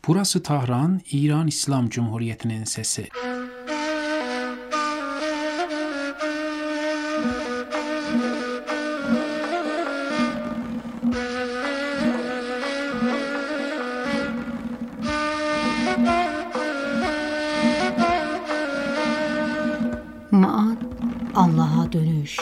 Burası Tahran, İran İslam Cumhuriyeti'nin sesi. Maat, Allah'a dönüş.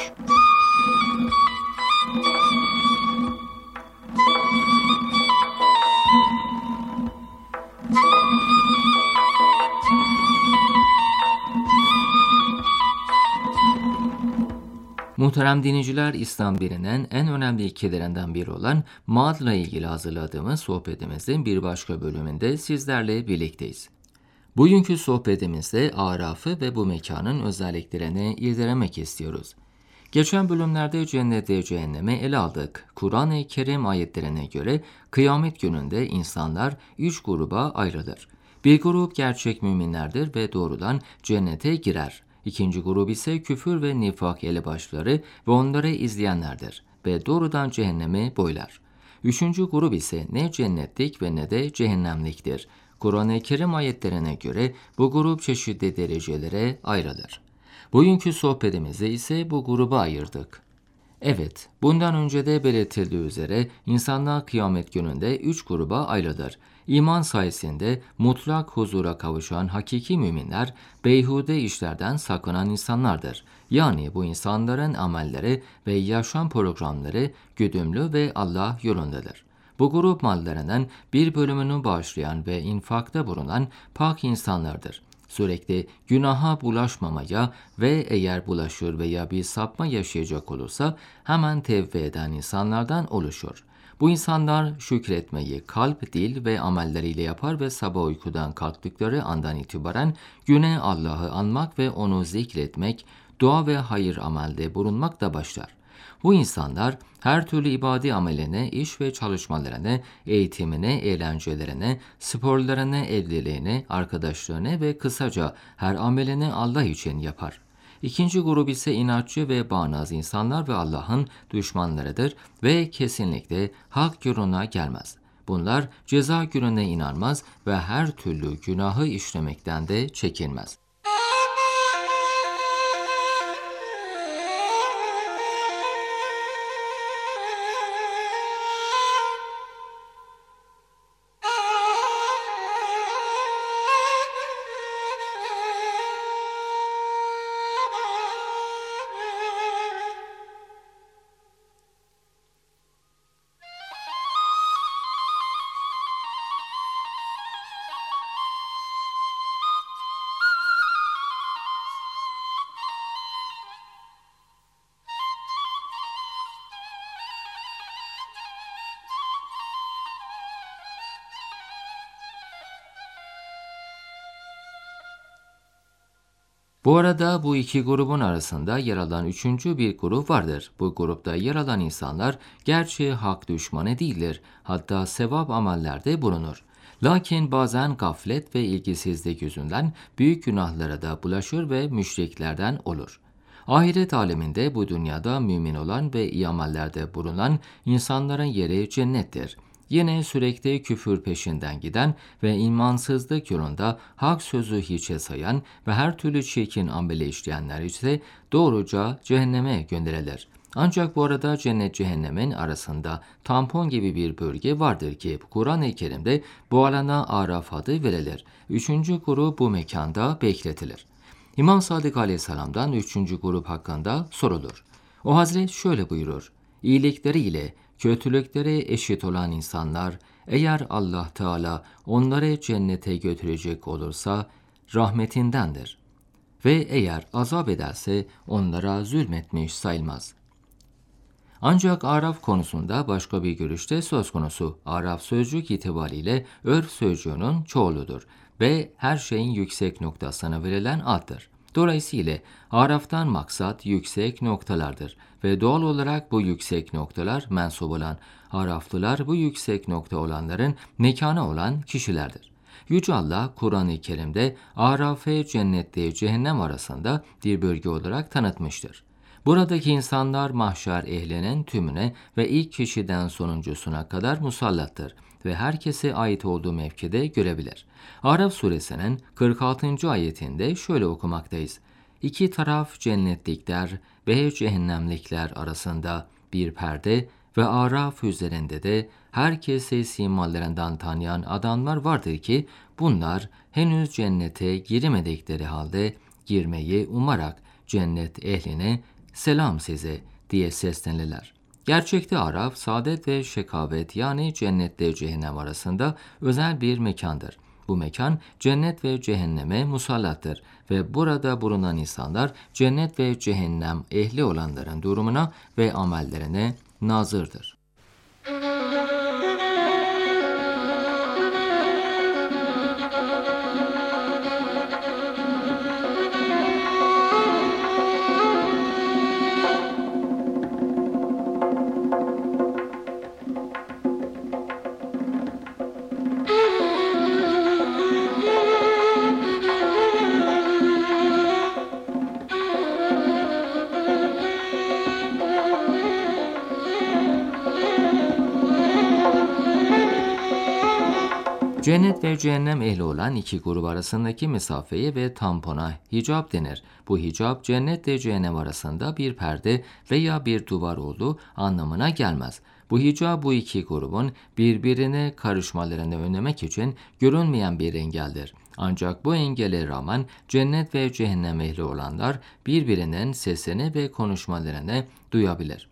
Muhterem dinleyiciler, İslam dininin en önemli ilkelerinden biri olan maatla ilgili hazırladığımız sohbetimizin bir başka bölümünde sizlerle birlikteyiz. Bugünkü sohbetimizde Araf'ı ve bu mekanın özelliklerini irdelemek istiyoruz. Geçen bölümlerde cennet ve cehennemi ele aldık. Kur'an-ı Kerim ayetlerine göre kıyamet gününde insanlar 3 gruba ayrılır. Bir grup gerçek müminlerdir ve doğrudan cennete girer. İkinci grup ise küfür ve nifak elebaşları ve onları izleyenlerdir ve doğrudan cehennemi boylar. Üçüncü grup ise ne cennetlik ve ne de cehennemliktir. Kur'an-ı Kerim ayetlerine göre bu grup çeşitli derecelere ayrılır. Bugünkü sohbetimizi ise bu gruba ayırdık. Evet, bundan önce de belirtildiği üzere insanlar kıyamet gününde 3 gruba ayrılır. İman sayesinde mutlak huzura kavuşan hakiki müminler, beyhude işlerden sakınan insanlardır. Yani bu insanların amelleri ve yaşam programları güdümlü ve Allah yolundadır. Bu grup mallarının bir bölümünü bağışlayan ve infakta bulunan pak insanlardır. Sürekli günaha bulaşmamaya ve eğer bulaşır veya bir sapma yaşayacak olursa hemen tevbe eden insanlardan oluşur. Bu insanlar şükretmeyi kalp, dil ve amelleriyle yapar ve sabah uykudan kalktıkları andan itibaren güne Allah'ı anmak ve onu zikretmek, dua ve hayır amelde bulunmakla başlar. Bu insanlar her türlü ibadi ameline, iş ve çalışmalarına, eğitimine, eğlencelerine, sporlarına, evliliğine, arkadaşlarına ve kısaca her amelini Allah için yapar. İkinci grup ise inatçı ve bağnaz insanlar ve Allah'ın düşmanlarıdır ve kesinlikle hak yoluna gelmez. Bunlar ceza gününe inanmaz ve her türlü günahı işlemekten de çekinmez. Bu arada bu iki grubun arasında yer alan üçüncü bir grup vardır. Bu grupta yer alan insanlar gerçi hak düşmanı değildir. Hatta sevap amellerde bulunur. Lakin bazen gaflet ve ilgisizlik yüzünden büyük günahlara da bulaşır ve müşriklerden olur. Ahiret aleminde bu dünyada mümin olan ve iyi amellerde bulunan insanların yeri cennettir. Yine sürekli küfür peşinden giden ve imansızlık yolunda hak sözü hiçe sayan ve her türlü çirkin ameli işleyenler ise doğruca cehenneme gönderilir. Ancak bu arada cennet cehennemin arasında tampon gibi bir bölge vardır ki Kur'an-ı Kerim'de bu alana Araf adı verilir. Üçüncü grup bu mekanda bekletilir. İmam Sadık Aleyhisselam'dan üçüncü grup hakkında sorulur. O Hazret şöyle buyurur: İyilikleriyle kötülükleri eşit olan insanlar, eğer Allah Teala onları cennete götürecek olursa rahmetindendir. Ve eğer azap ederse onlara zulmetmiş sayılmaz. Ancak Araf konusunda başka bir görüşte söz konusu. Araf sözcük itibariyle örf sözcüğünün çoğuludur ve her şeyin yüksek noktasına verilen addır. Dolayısıyla Araf'tan maksat yüksek noktalardır ve doğal olarak bu yüksek noktalar mensup olan Araflılar bu yüksek nokta olanların mekanı olan kişilerdir. Yüce Allah Kur'an-ı Kerim'de Araf ve cennetle cehennem arasında bir bölge olarak tanıtmıştır. Buradaki insanlar mahşer ehlinin tümüne ve ilk kişiden sonuncusuna kadar musallattır ve herkese ait olduğu mevkide görebilir. Araf suresinin 46. ayetinde şöyle okumaktayız. İki taraf cennetlikler ve cehennemlikler arasında bir perde ve Araf üzerinde de herkesi simalarından tanıyan adamlar vardır ki bunlar henüz cennete girmedikleri halde girmeyi umarak cennet ehline selam size diye seslenirler. Gerçekte Araf, saadet ve şekavet yani cennetle cehennem arasında özel bir mekandır. Bu mekan cennet ve cehenneme musallattır ve burada bulunan insanlar cennet ve cehennem ehli olanların durumuna ve amellerine nazırdır. Cennet ve cehennem ehli olan iki grup arasındaki mesafeye ve tampona hicap denir. Bu hicap cennet ve cehennem arasında bir perde veya bir duvar olduğu anlamına gelmez. Bu hicap bu iki grubun birbirine karışmalarını önlemek için görünmeyen bir engeldir. Ancak bu engele rağmen cennet ve cehennem ehli olanlar birbirinin sesini ve konuşmalarını duyabilir.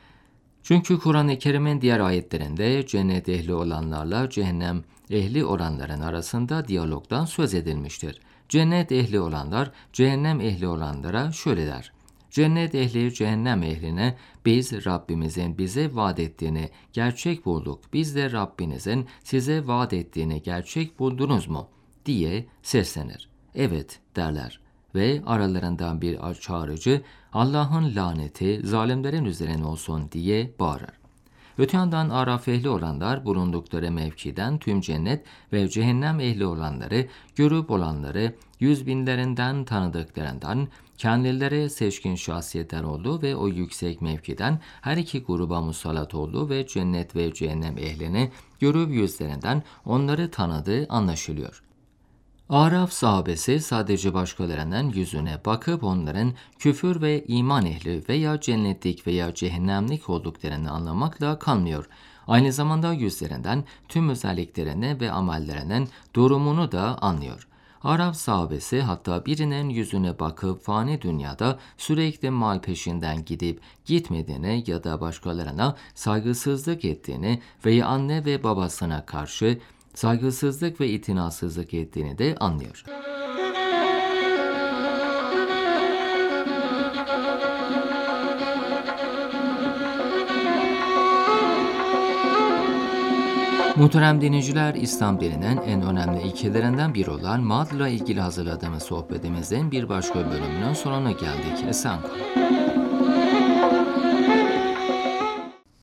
Çünkü Kur'an-ı Kerim'in diğer ayetlerinde cennet ehli olanlarla cehennem ehli olanların arasında diyalogdan söz edilmiştir. Cennet ehli olanlar cehennem ehli olanlara şöyle der. Cennet ehli cehennem ehline biz Rabbimizin bize vaat ettiğini gerçek bulduk. Biz de Rabbinizin size vaat ettiğini gerçek buldunuz mu? Diye seslenir. Evet derler. Ve aralarından bir çağrıcı Allah'ın laneti zalimlerin üzerine olsun diye bağırır. Öte yandan Araf ehli olanlar bulundukları mevkiden tüm cennet ve cehennem ehli olanları, görüp olanları yüz binlerinden tanıdıklarından kendileri seçkin şahsiyetler olduğu ve o yüksek mevkiden her iki gruba musallat olduğu ve cennet ve cehennem ehlini görüp yüzlerinden onları tanıdığı anlaşılıyor. Araf sahabesi sadece başkalarının yüzüne bakıp onların küfür ve iman ehli veya cennetlik veya cehennemlik olduklarını anlamakla kalmıyor. Aynı zamanda yüzlerinden tüm özelliklerini ve amellerinin durumunu da anlıyor. Araf sahabesi hatta birinin yüzüne bakıp fani dünyada sürekli mal peşinden gidip gitmediğini ya da başkalarına saygısızlık ettiğini veya anne ve babasına karşı saygısızlık ve itinasızlık ettiğini de anlıyor. Muhterem dinleyiciler, İslam dininin en önemli ilkelerinden biri olan Maad'la ilgili hazırladığımız sohbetimizin bir başka bölümünün sonuna geldik. Esen kalın.